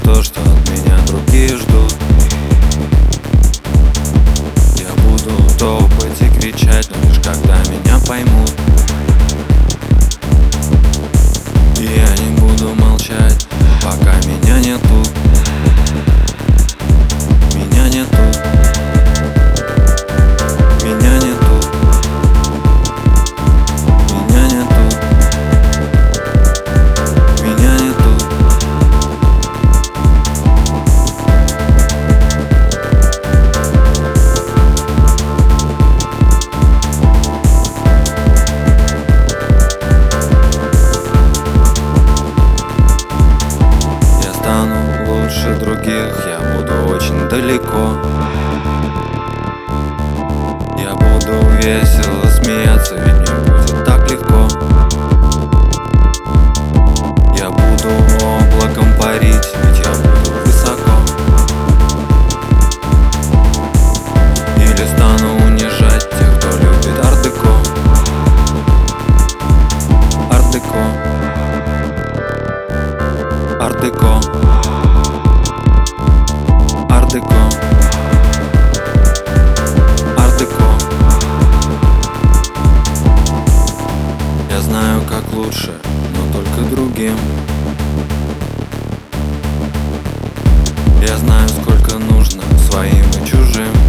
то, что от меня другие ждут. Я буду топать и кричать, но лишь когда меня поймут. И я не буду молчать, пока меня нет тут. Меня нет тут. Меня нет тут. Меня нет тут. Меня нет тут. Я стану лучше других, я буду очень далеко. Я буду весело смеяться, ведь мне будет так легко. Я буду облаком парить, ведь я буду высоко. Или стану унижать тех, кто любит ар-деко. Ар-деко. Ар-деко. Ар-деко. Ар-деко. Я знаю, как лучше, но только другим. Я знаю, сколько нужно своим и чужим.